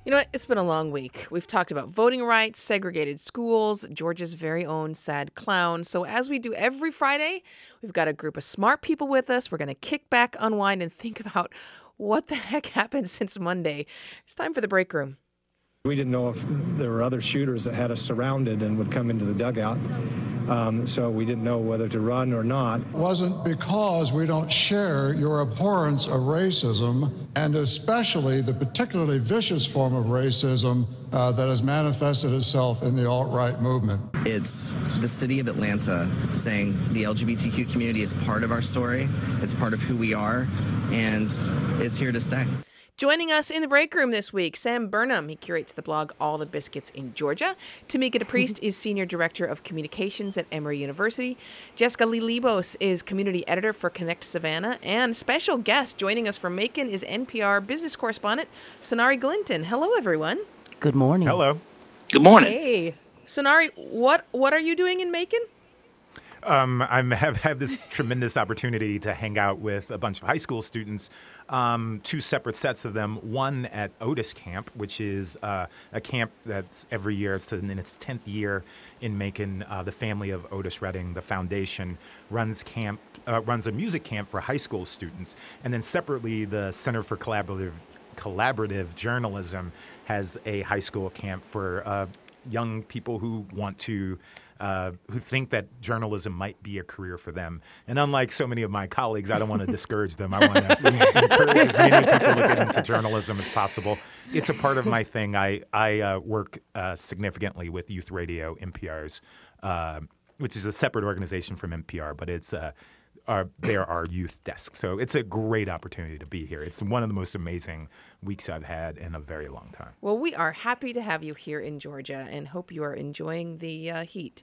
You know what? It's been a long week. We've talked about voting rights, segregated schools, Georgia's very own sad clown. So as we do every Friday, we've got a group of smart people with us. We're going to kick back, unwind, and think about what the heck happened since Monday. It's time for the break room. We didn't know if there were other shooters that had us surrounded and would come into the dugout. So we didn't know whether to run or not. It wasn't because we don't share your abhorrence of racism, and especially the particularly vicious form of racism that has manifested itself in the alt-right movement. It's the city of Atlanta saying the LGBTQ community is part of our story, it's part of who we are, and it's here to stay. Joining us in the break room this week, Sam Burnham. He curates the blog All the Biscuits in Georgia. Tamika DePriest is Senior Director of Communications at Emory University. Jessica Lee Libos is Community Editor for Connect Savannah. And special guest joining us from Macon is NPR business correspondent Sonari Glinton. Hello, everyone. Good morning. Hello. Good morning. Hey. Sonari, what are you doing in Macon? I have this tremendous opportunity to hang out with a bunch of high school students, two separate sets of them, one at Otis Camp, which is a camp that's every year. It's in its 10th year in Macon. The family of Otis Redding, the foundation, runs a music camp for high school students. And then separately, the Center for Collaborative Journalism has a high school camp for young people who want to who think that journalism might be a career for them. And unlike so many of my colleagues, I don't want to discourage them. I want to encourage as many people to get into journalism as possible. It's a part of my thing. I work significantly with Youth Radio, NPR's, which is a separate organization from NPR, but it's they're our youth desk. So it's a great opportunity to be here. It's one of the most amazing weeks I've had in a very long time. Well, we are happy to have you here in Georgia and hope you are enjoying the heat.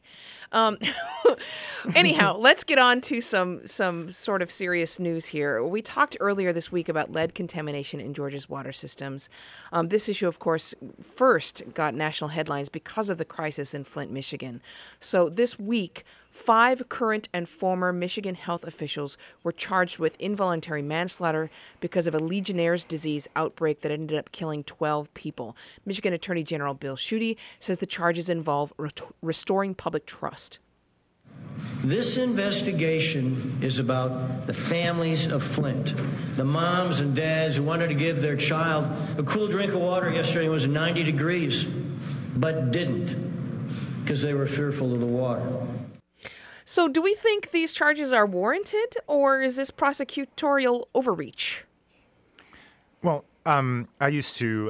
Anyhow, let's get on to some sort of serious news here. We talked earlier this week about lead contamination in Georgia's water systems. This issue, of course, first got national headlines because of the crisis in Flint, Michigan. So this week, 5 current and former Michigan health officials were charged with involuntary manslaughter because of a Legionnaire's disease outbreak that ended up killing 12 people. Michigan Attorney General Bill Schuette says the charges involve restoring public trust. This investigation is about the families of Flint, the moms and dads who wanted to give their child a cool drink of water yesterday. It was 90 degrees, but didn't because they were fearful of the water. So do we think these charges are warranted, or is this prosecutorial overreach? Well, I used to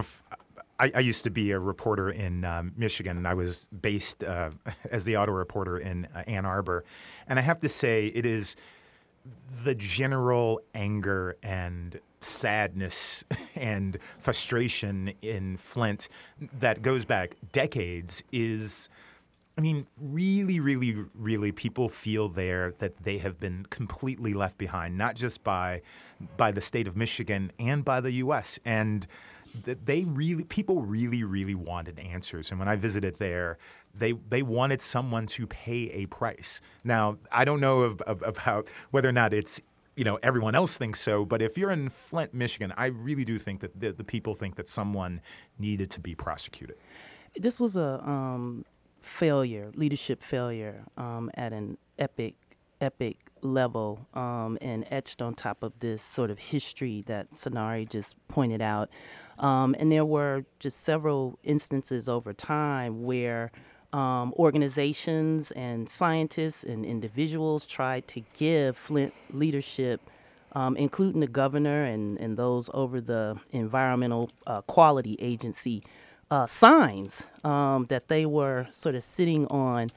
be a reporter in Michigan, and I was based as the auto reporter in Ann Arbor. And I have to say, it is the general anger and sadness and frustration in Flint that goes back decades is, I mean, really, really, really, people feel there that they have been completely left behind, not just by the state of Michigan and by the U.S. And people really, really wanted answers. And when I visited there, they wanted someone to pay a price. Now, I don't know of how whether or not it's, everyone else thinks so, but if you're in Flint, Michigan, I really do think that the people think that someone needed to be prosecuted. This was a leadership failure at an epic level, and etched on top of this sort of history that Sonari just pointed out. And there were just several instances over time where organizations and scientists and individuals tried to give Flint leadership, including the governor and those over the Environmental Quality Agency, signs that they were sort of sitting on,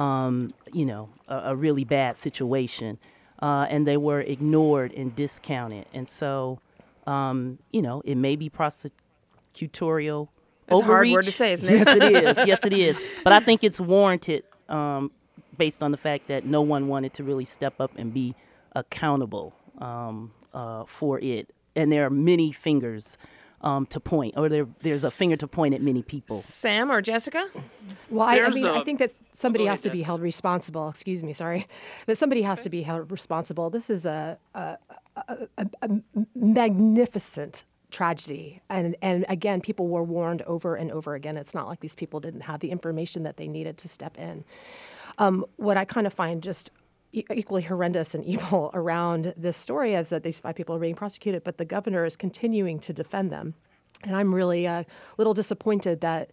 a really bad situation, and they were ignored and discounted. And so, it may be prosecutorial It's overreach. a hard word to say, isn't it? Yes, it is. Yes, it is. But I think it's warranted based on the fact that no one wanted to really step up and be accountable for it. And there are many fingers to point, or there's a finger to point at many people. Sam or Jessica? Well, I think that somebody has to be held responsible. Excuse me, sorry. That somebody has to be held responsible. This is a magnificent tragedy. And again, people were warned over and over again. It's not like these people didn't have the information that they needed to step in. What I kind of find just equally horrendous and evil around this story is that these 5 people are being prosecuted, but the governor is continuing to defend them. And I'm really a little disappointed that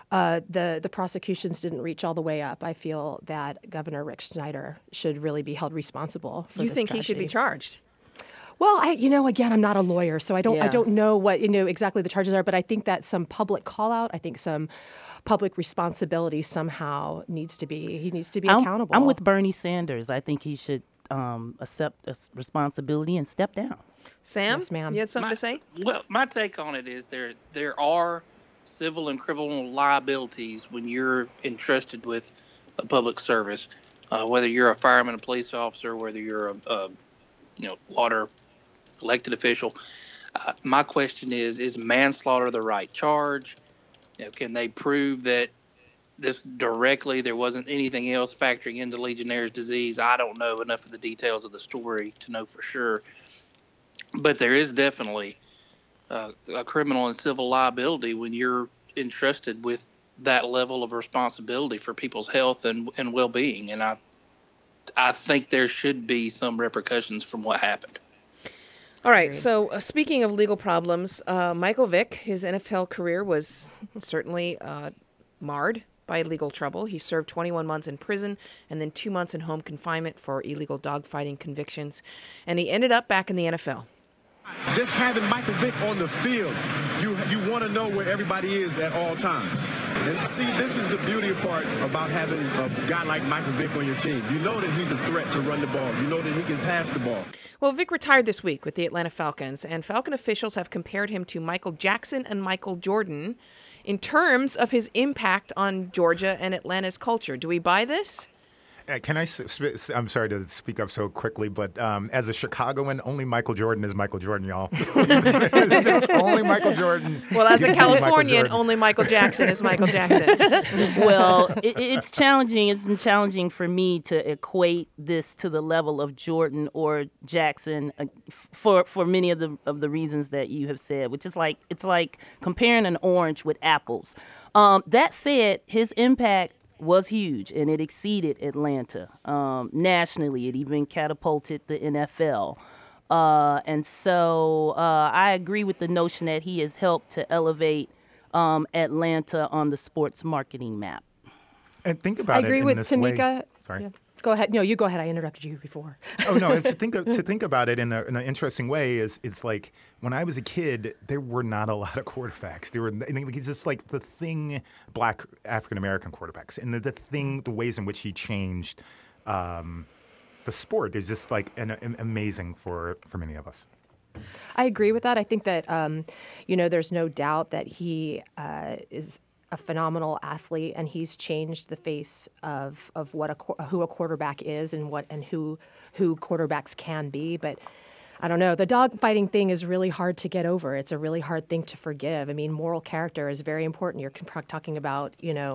the prosecutions didn't reach all the way up. I feel that Governor Rick Snyder should really be held responsible for this You think tragedy. he should be charged? Well, again, I'm not a lawyer, so I don't know what exactly the charges are. But I think that some public call out, I think some public responsibility somehow needs to be accountable. I'm with Bernie Sanders. I think he should accept responsibility and step down. Sam, yes, ma'am. You had something to say? Well, my take on it is there are civil and criminal liabilities when you're entrusted with a public service, whether you're a fireman, a police officer, whether you're a water elected official. My question is manslaughter the right charge? Can they prove that this directly, there wasn't anything else factoring into Legionnaire's disease? I don't know enough of the details of the story to know for sure. But there is definitely a criminal and civil liability when you're entrusted with that level of responsibility for people's health and well-being. And I think there should be some repercussions from what happened. All right, so speaking of legal problems, Michael Vick, his NFL career was certainly marred by legal trouble. He served 21 months in prison and then 2 months in home confinement for illegal dogfighting convictions, and he ended up back in the NFL. Just having Michael Vick on the field, you want to know where everybody is at all times. And see, this is the beauty part about having a guy like Michael Vick on your team. You know that he's a threat to run the ball. You know that he can pass the ball. Well, Vick retired this week with the Atlanta Falcons, and Falcon officials have compared him to Michael Jackson and Michael Jordan in terms of his impact on Georgia and Atlanta's culture. Do we buy this? Can I? I'm sorry to speak up so quickly, but as a Chicagoan, only Michael Jordan is Michael Jordan, y'all. It's just only Michael Jordan. Well, as a Californian, only Michael Jackson is Michael Jackson. Well, it's challenging. It's been challenging for me to equate this to the level of Jordan or Jackson for many of the reasons that you have said, which is it's like comparing an orange with apples. That said, his impact was huge, and it exceeded Atlanta nationally. It even catapulted the NFL. And so I agree with the notion that he has helped to elevate Atlanta on the sports marketing map. And think about it. I agree with Tamika. Sorry. Yeah. Go ahead. No, you go ahead. I interrupted you before. Oh no! To think about it in an interesting way is it's like when I was a kid, there were not a lot of quarterbacks. There were just like the thing, black African American quarterbacks, and the ways in which he changed the sport is just like amazing for many of us. I agree with that. I think that there's no doubt that he is a phenomenal athlete, and he's changed the face of who a quarterback is and who quarterbacks can be. But I don't know. The dogfighting thing is really hard to get over. It's a really hard thing to forgive. I mean, moral character is very important. You're talking about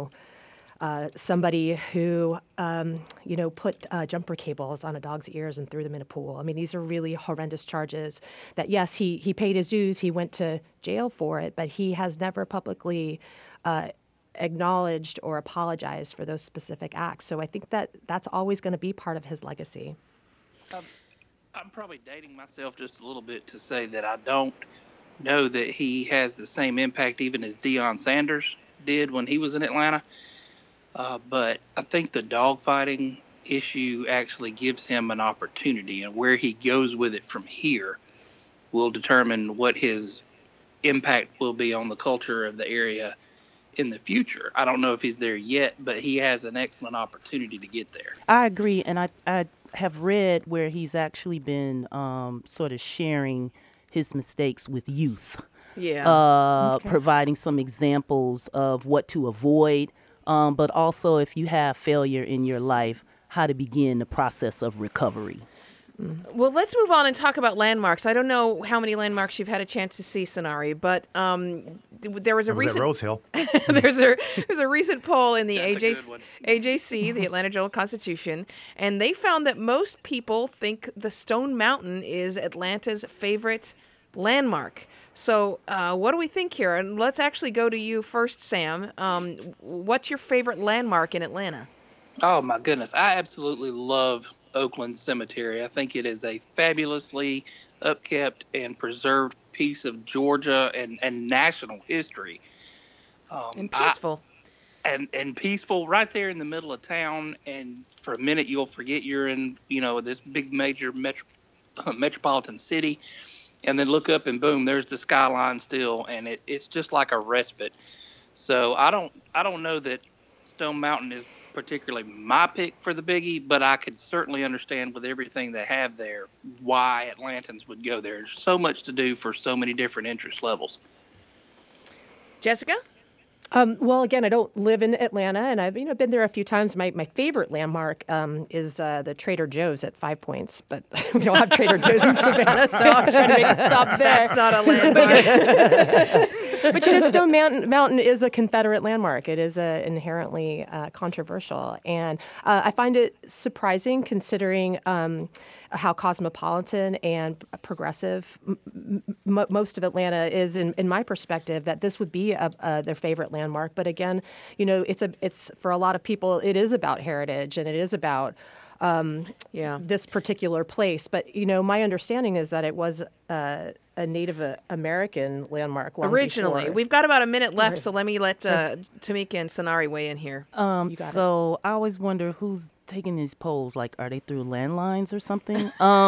somebody who put jumper cables on a dog's ears and threw them in a pool. I mean, these are really horrendous charges. That yes, he paid his dues. He went to jail for it, but he has never publicly acknowledged or apologized for those specific acts. So I think that's always going to be part of his legacy. I'm probably dating myself just a little bit to say that I don't know that he has the same impact even as Deion Sanders did when he was in Atlanta. But I think the dogfighting issue actually gives him an opportunity, and where he goes with it from here will determine what his impact will be on the culture of the area in the future. I don't know if he's there yet, but he has an excellent opportunity to get there. I agree, and I have read where he's actually been sort of sharing his mistakes with youth. Yeah. Providing some examples of what to avoid, but also if you have failure in your life, how to begin the process of recovery. Well, let's move on and talk about landmarks. I don't know how many landmarks you've had a chance to see, Sonari, but there was a recent... at Rose Hill. there's a recent poll in the AJC, the Atlanta Journal-Constitution, and they found that most people think the Stone Mountain is Atlanta's favorite landmark. So what do we think here? And let's actually go to you first, Sam. What's your favorite landmark in Atlanta? Oh, my goodness. I absolutely love Oakland Cemetery. I think it is a fabulously upkept and preserved piece of Georgia and national history. And peaceful. And peaceful right there in the middle of town. And for a minute, you'll forget you're in, this big major metropolitan city. And then look up and boom, there's the skyline still. And it's just like a respite. So I don't know that Stone Mountain is particularly my pick for the Biggie, but I could certainly understand with everything they have there why Atlantans would go there. There's so much to do for so many different interest levels. Jessica? Well, again, I don't live in Atlanta, and I've been there a few times. My favorite landmark is the Trader Joe's at 5 Points, but we don't have Trader Joe's in Savannah, so I was trying to make a stop there. That's not a landmark. But Stone Mountain is a Confederate landmark. It is inherently controversial, and I find it surprising considering how cosmopolitan and progressive most of Atlanta is, in my perspective, that this would be their favorite landmark. But again, it's for a lot of people, it is about heritage and it is about this particular place. But my understanding is that it was a Native American landmark long originally. before. We've got about a minute left, so let me let Tamika and Sonari weigh in here. So I always wonder who's taking these polls. Like, are they through landlines or something?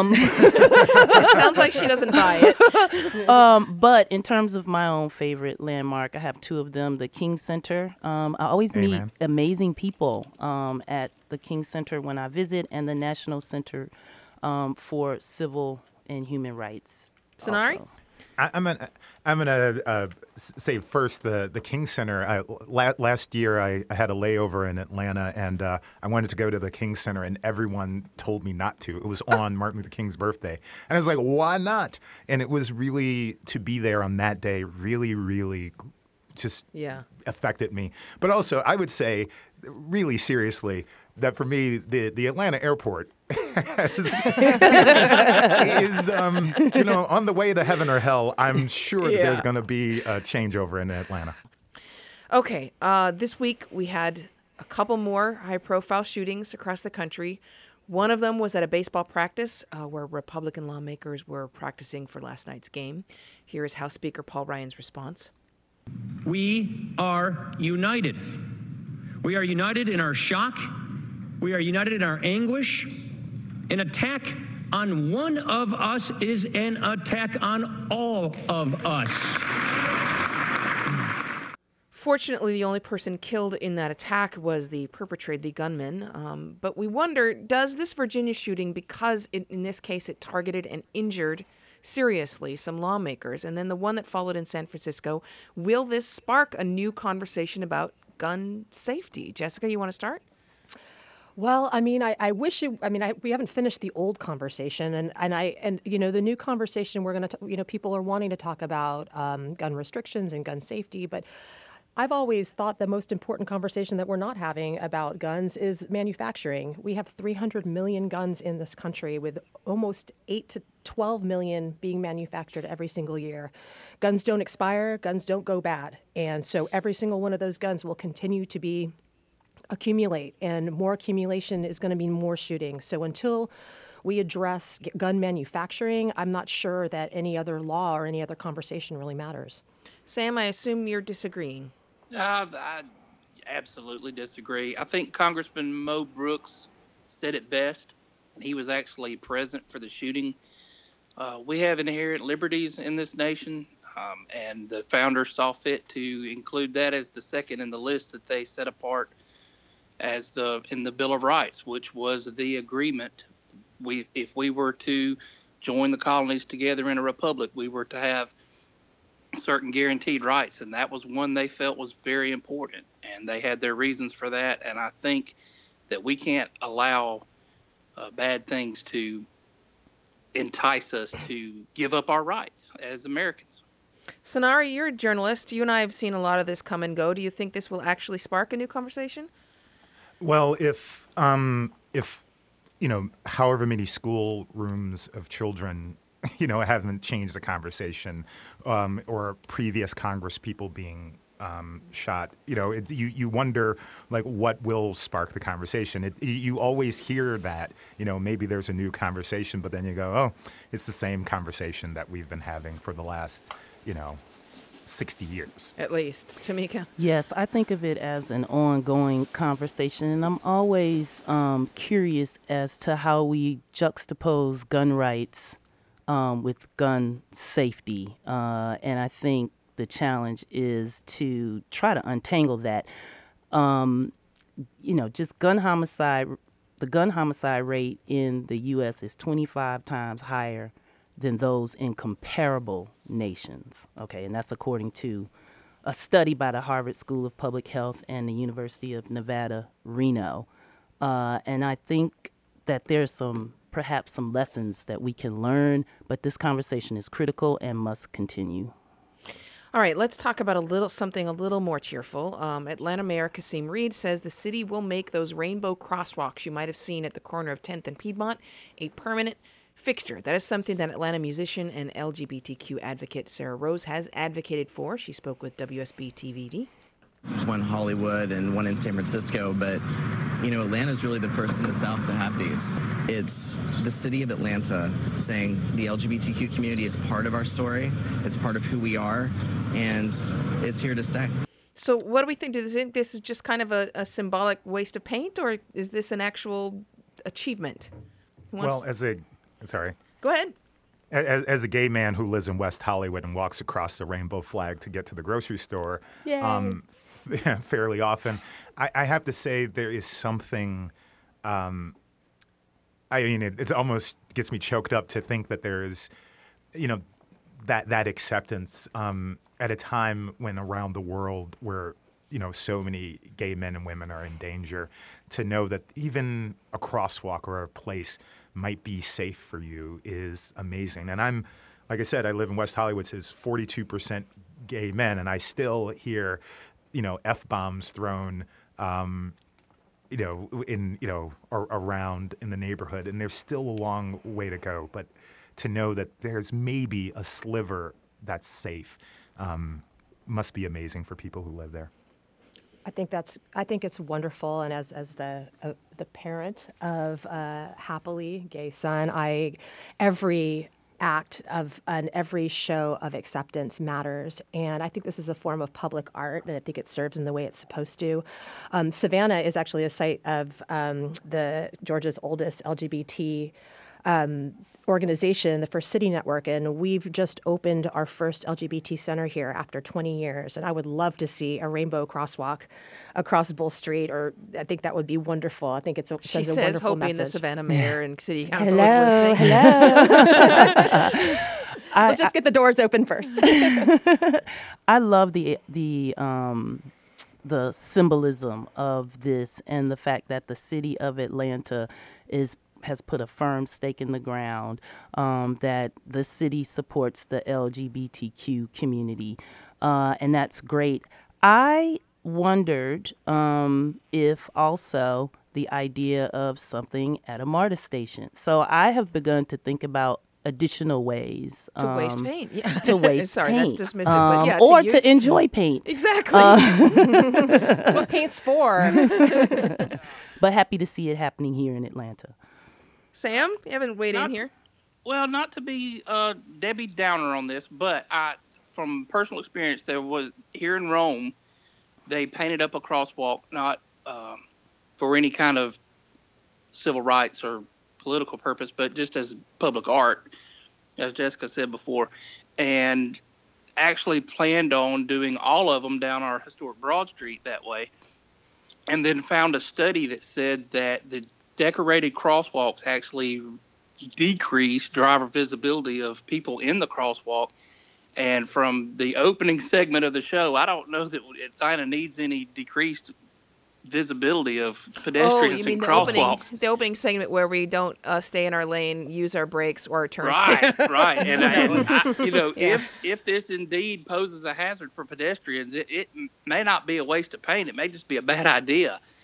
It sounds like she doesn't buy it. But in terms of my own favorite landmark, I have two of them. The King Center. I always meet amazing people at the King Center when I visit, and the National Center for Civil and Human Rights. Sonari? Also. I'm gonna say first the King Center. Last year I had a layover in Atlanta, and I wanted to go to the King Center, and everyone told me not to. It was on Martin Luther King's birthday, and I was like, why not? And it was really, to be there on that day, really, really just affected me. But also, I would say, really seriously, that for me, the Atlanta airport is on the way to heaven or hell. I'm sure that there's going to be a changeover in Atlanta. Okay, this week we had a couple more high-profile shootings across the country. One of them was at a baseball practice where Republican lawmakers were practicing for last night's game. Here is House Speaker Paul Ryan's response. We are united. We are united in our shock. We are united in our anguish. An attack on one of us is an attack on all of us. Fortunately, the only person killed in that attack was the perpetrator, the gunman. But we wonder, does this Virginia shooting, because in this case it targeted and injured seriously some lawmakers, and then the one that followed in San Francisco, will this spark a new conversation about gun safety? Jessica, you want to start? Well, I mean, I wish it. I mean, we haven't finished the old conversation, and the new conversation we're going to. People are wanting to talk about gun restrictions and gun safety, but I've always thought the most important conversation that we're not having about guns is manufacturing. We have 300 million guns in this country, with almost 8 to 12 million being manufactured every single year. Guns don't expire. Guns don't go bad, and so every single one of those guns will continue to accumulate, and more accumulation is going to mean more shooting. So until we address gun manufacturing, I'm not sure that any other law or any other conversation really matters. Sam, I assume you're disagreeing. I absolutely disagree. I think Congressman Mo Brooks said it best, and he was actually present for the shooting. We have inherent liberties in this nation, and the founders saw fit to include that as the second in the list that they set apart as in the Bill of Rights, which was the agreement. If we were to join the colonies together in a republic, we were to have certain guaranteed rights, and that was one they felt was very important, and they had their reasons for that. And I think that we can't allow bad things to entice us to give up our rights as Americans. Sonari, you're a journalist. You and I have seen a lot of this come and go. Do you think this will actually spark a new conversation? Well, if however many school rooms of children it hasn't changed the conversation, or previous Congress people being shot. You wonder, like, what will spark the conversation. You always hear that, maybe there's a new conversation, but then you go, oh, it's the same conversation that we've been having for the last, 60 years. At least. Tamika? Yes, I think of it as an ongoing conversation, and I'm always curious as to how we juxtapose gun rights with gun safety. And I think the challenge is to try to untangle that. Just gun homicide, the gun homicide rate in the U.S. is 25 times higher than those in comparable nations. Okay, and that's according to a study by the Harvard School of Public Health and the University of Nevada, Reno. And I think that there's perhaps some lessons that we can learn, but this conversation is critical and must continue. All right, let's talk about something a little more cheerful. Atlanta Mayor Kasim Reed says the city will make those rainbow crosswalks you might have seen at the corner of 10th and Piedmont a permanent fixture. That is something that Atlanta musician and LGBTQ advocate Sarah Rose has advocated for. She spoke with WSB-TVD. There's one in Hollywood and one in San Francisco, but, Atlanta's really the first in the South to have these. It's the city of Atlanta saying the LGBTQ community is part of our story, it's part of who we are, and it's here to stay. So what do we think? Do you think this is just kind of a symbolic waste of paint, or is this an actual achievement? Sorry. Go ahead. As a gay man who lives in West Hollywood and walks across the rainbow flag to get to the grocery store fairly often, I have to say there is something, it almost gets me choked up to think that there is, that acceptance at a time when around the world where, so many gay men and women are in danger, to know that even a crosswalk or a place might be safe for you is amazing. And like I said, I live in West Hollywood, which is 42% gay men, and I still hear, F-bombs thrown, around in the neighborhood, and there's still a long way to go. But to know that there's maybe a sliver that's safe must be amazing for people who live there. I think it's wonderful, and as the parent of a happily gay son, every act of and every show of acceptance matters, and I think this is a form of public art, and I think it serves in the way it's supposed to. Savannah is actually a site of the Georgia's oldest LGBT organization, the First City Network, and we've just opened our first LGBT center here after 20 years, and I would love to see a rainbow crosswalk across Bull Street, or I think that would be wonderful. I think it's a She sends a says, wonderful hoping message. the Savannah mayor and city council Hello, is listening. hello. Let's just get the doors open first. I love the symbolism of this, and the fact that the city of Atlanta has put a firm stake in the ground, that the city supports the LGBTQ community, and that's great. I wondered if also the idea of something at a MARTA station. So I have begun to think about additional ways to waste paint. Yeah. To waste Sorry, paint. that's dismissive. But yeah, or use... to enjoy paint. Exactly. That's what paint's for. But happy to see it happening here in Atlanta. Sam, you haven't weighed in here. Well, not to be Debbie Downer on this, but from personal experience, there was here in Rome, they painted up a crosswalk, not for any kind of civil rights or political purpose, but just as public art, as Jessica said before, and actually planned on doing all of them down our historic Broad Street that way, and then found a study that said that the decorated crosswalks actually decrease driver visibility of people in the crosswalk. And from the opening segment of the show, I don't know that Atlanta needs any decreased visibility of pedestrians and crosswalks. The opening segment where we don't stay in our lane, use our brakes, or turn right. And I, if this indeed poses a hazard for pedestrians, it may not be a waste of paint. It may just be a bad idea.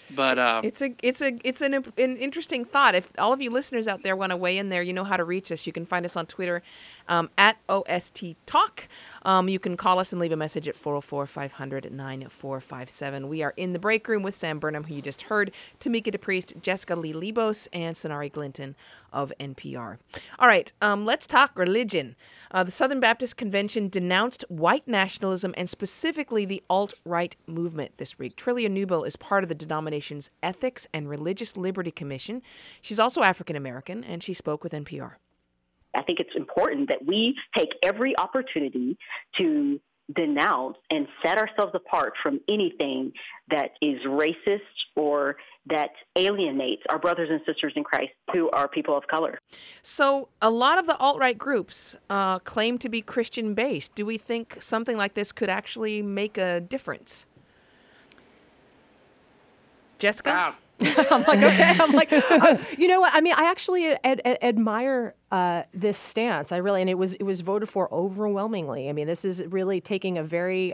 But it's an interesting thought. If all of you listeners out there want to weigh in there, you know how to reach us. You can find us on Twitter at OST Talk. You can call us and leave a message at 404-500-9457. We are in the break room with Sam Burnham, who you just heard, Tamika DePriest, Jessica Lee Libos, and Sonari Glinton of NPR. All right, let's talk religion. The Southern Baptist Convention denounced white nationalism and specifically the alt-right movement this week. Trillia Newbill is part of the denomination's Ethics and Religious Liberty Commission. She's also African-American, and she spoke with NPR. I think it's important that we take every opportunity to denounce and set ourselves apart from anything that is racist or that alienates our brothers and sisters in Christ who are people of color. So a lot of the alt-right groups claim to be Christian-based. Do we think something like this could actually make a difference? Jessica? I'm like, okay. I'm like, you know what? I mean, I actually admire this stance. I really, and it was voted for overwhelmingly. I mean, this is really taking a very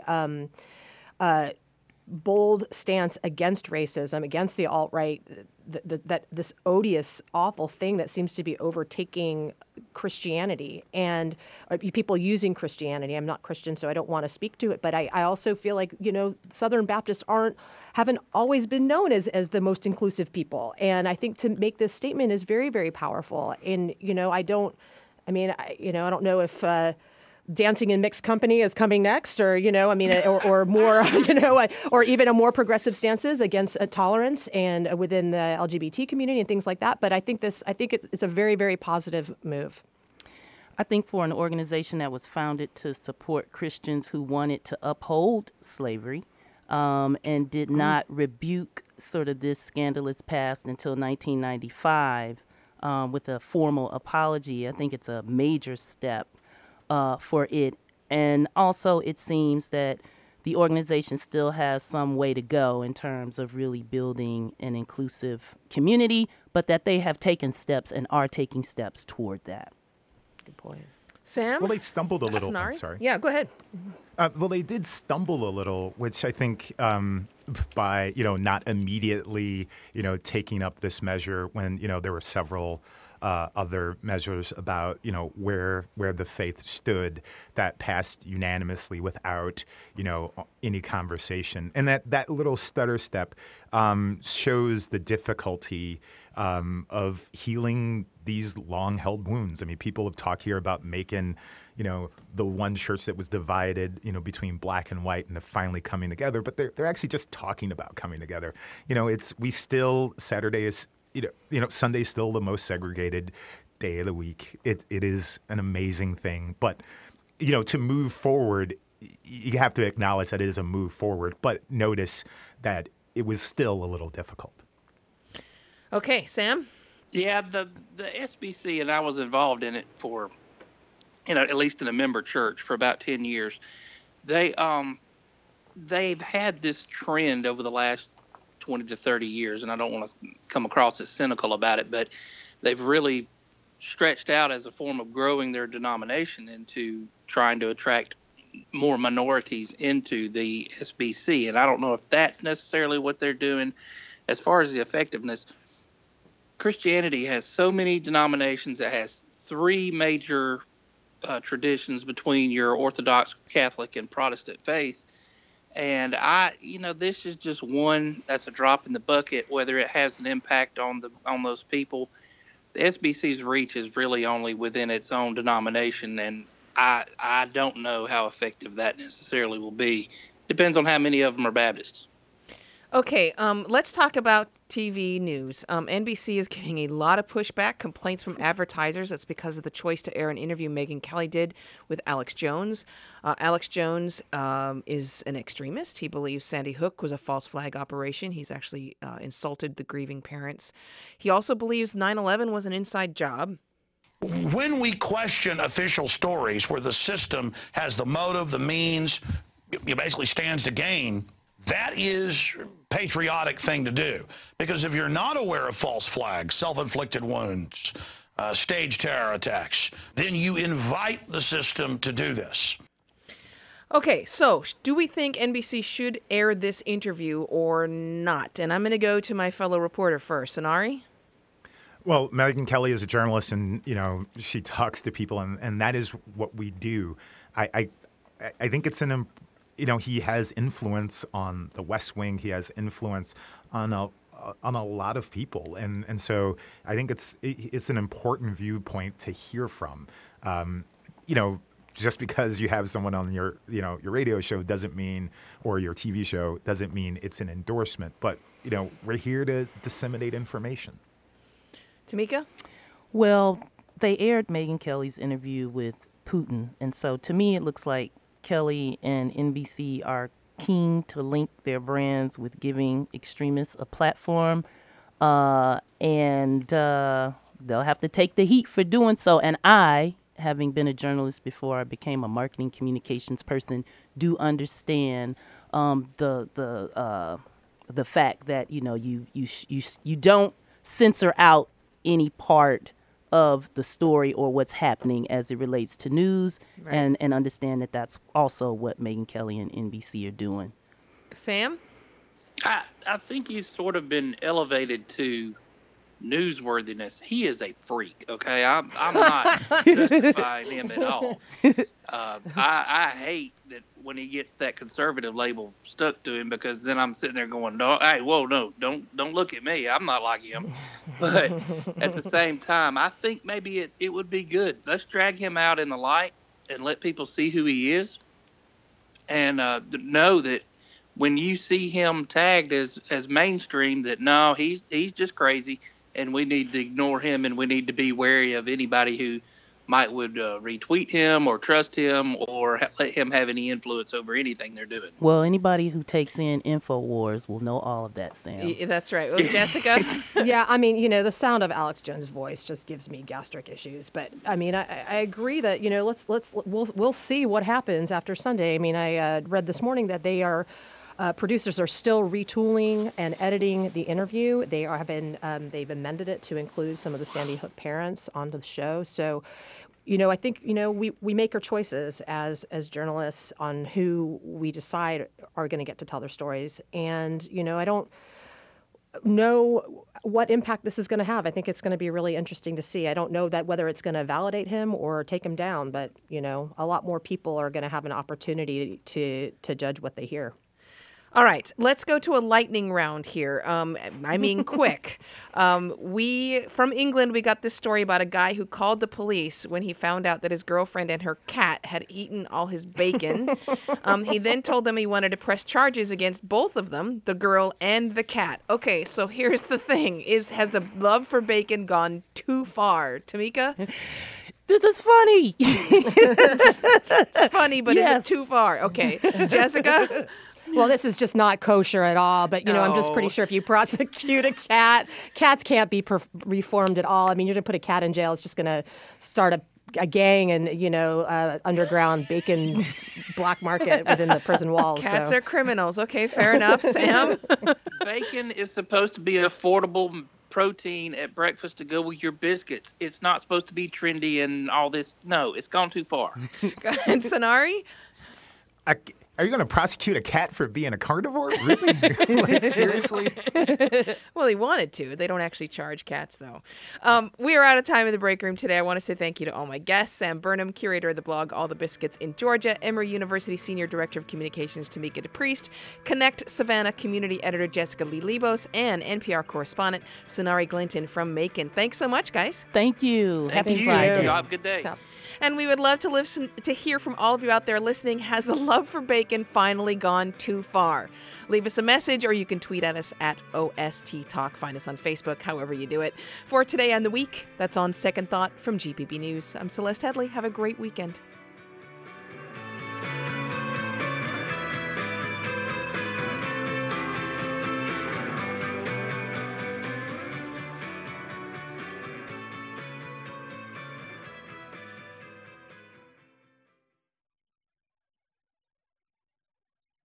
bold stance against racism, against the alt-right, that this odious, awful thing that seems to be overtaking Christianity and people using Christianity. I'm not Christian, so I don't want to speak to it, but I also feel like, Southern Baptists haven't always been known as the most inclusive people. And I think to make this statement is very, very powerful. And, I don't know if dancing in mixed company is coming next, or or more, or even a more progressive stances against tolerance and within the LGBT community and things like that. But I think it's a very, very positive move. I think for an organization that was founded to support Christians who wanted to uphold slavery and did not rebuke sort of this scandalous past until 1995 with a formal apology, I think it's a major step for it. And also it seems that the organization still has some way to go in terms of really building an inclusive community, but that they have taken steps and are taking steps toward that. Good point. Sam? Well, they stumbled a little. Sonari? Sorry. Yeah, go ahead. Well, they did stumble a little, which I think by, not immediately, taking up this measure when, there were several other measures about, where the faith stood that passed unanimously without, any conversation. And that little stutter step shows the difficulty of healing these long-held wounds. I mean, people have talked here about making, the one church that was divided, between black and white and finally coming together, but they're actually just talking about coming together. Saturday is, Sunday's still the most segregated day of the week. It is an amazing thing. But, to move forward, you have to acknowledge that it is a move forward, but notice that it was still a little difficult. Okay, Sam? Yeah, the SBC, and I was involved in it for, at least in a member church for about 10 years. They've had this trend over the last 20 to 30 years, and I don't want to come across as cynical about it, but they've really stretched out as a form of growing their denomination into trying to attract more minorities into the SBC. And I don't know if that's necessarily what they're doing. As far as the effectiveness, Christianity has so many denominations. It has three major traditions between your Orthodox, Catholic, and Protestant faith. And this is just one that's a drop in the bucket, whether it has an impact on those people. The SBC's reach is really only within its own denomination, and I don't know how effective that necessarily will be. Depends on how many of them are Baptists. Okay, let's talk about TV news. NBC is getting a lot of pushback, complaints from advertisers. That's because of the choice to air an interview Megyn Kelly did with Alex Jones. Alex Jones is an extremist. He believes Sandy Hook was a false flag operation. He's actually insulted the grieving parents. He also believes 9/11 was an inside job. When we question official stories where the system has the motive, the means, it basically stands to gain, that is a patriotic thing to do. Because if you're not aware of false flags, self-inflicted wounds, staged terror attacks, then you invite the system to do this. Okay, so do we think NBC should air this interview or not? And I'm going to go to my fellow reporter first. Sonari? Well, Megyn Kelly is a journalist, and she talks to people, and that is what we do. I think it's he has influence on the West Wing. He has influence on a lot of people, and so I think it's an important viewpoint to hear from. Just because you have someone on your radio show doesn't mean, or your TV show doesn't mean it's an endorsement. But we're here to disseminate information. Tamika? Well, they aired Megyn Kelly's interview with Putin, and so to me it looks like Kelly and NBC are keen to link their brands with giving extremists a platform, and they'll have to take the heat for doing so. And I, having been a journalist before I became a marketing communications person, do understand the fact that you don't censor out any part of the story or what's happening as it relates to news, right. and understand that that's also what Megyn Kelly and NBC are doing. Sam? I think he's sort of been elevated to newsworthiness. He is a freak, okay? I'm not justifying him at all. I hate that when he gets that conservative label stuck to him, because then I'm sitting there going, no, hey, whoa, no, don't look at me. I'm not like him. But at the same time, I think maybe it would be good. Let's drag him out in the light and let people see who he is, and know that when you see him tagged as mainstream, that no, he's just crazy, and we need to ignore him, and we need to be wary of anybody who would retweet him or trust him or let him have any influence over anything they're doing. Well, anybody who takes in InfoWars will know all of that, Sam. That's right. Well, Jessica? Yeah, I mean, the sound of Alex Jones' voice just gives me gastric issues. But I mean, I agree that we'll see what happens after Sunday. I mean, I read this morning that they are. Producers are still retooling and editing the interview. They've amended it to include some of the Sandy Hook parents onto the show. So, I think we make our choices as journalists on who we decide are going to get to tell their stories. And I don't know what impact this is going to have. I think it's going to be really interesting to see. I don't know that whether it's going to validate him or take him down, but a lot more people are going to have an opportunity to judge what they hear. All right, let's go to a lightning round here. I mean, quick. From England, we got this story about a guy who called the police when he found out that his girlfriend and her cat had eaten all his bacon. He then told them he wanted to press charges against both of them, the girl and the cat. Okay, so here's the thing: has the love for bacon gone too far, Tamika? This is funny. It's funny, but yes. Is it too far? Okay, Jessica. Well, this is just not kosher at all, but, I'm just pretty sure if you prosecute a cat, cats can't be reformed at all. I mean, you're going to put a cat in jail. It's just going to start a gang and, underground bacon black market within the prison walls. Cats are criminals. Okay, fair enough. Sam? Bacon is supposed to be an affordable protein at breakfast to go with your biscuits. It's not supposed to be trendy and all this. No, it's gone too far. And Sonari? Are you going to prosecute a cat for being a carnivore? Really? Seriously? Well, he wanted to. They don't actually charge cats, though. We are out of time in the break room today. I want to say thank you to all my guests: Sam Burnham, curator of the blog All the Biscuits in Georgia; Emory University Senior Director of Communications Tamika DePriest; Connect Savannah Community Editor Jessica Lee Libos; and NPR correspondent Sonari Glinton from Macon. Thanks so much, guys. Thank you. Happy Friday. Have a good day. Yeah. And we would love to hear from all of you out there listening. Has the love for bacon finally gone too far? Leave us a message, or you can tweet at us at OST Talk. Find us on Facebook, however you do it. For Today and the Week, that's on Second Thought from GPB News. I'm Celeste Headley. Have a great weekend.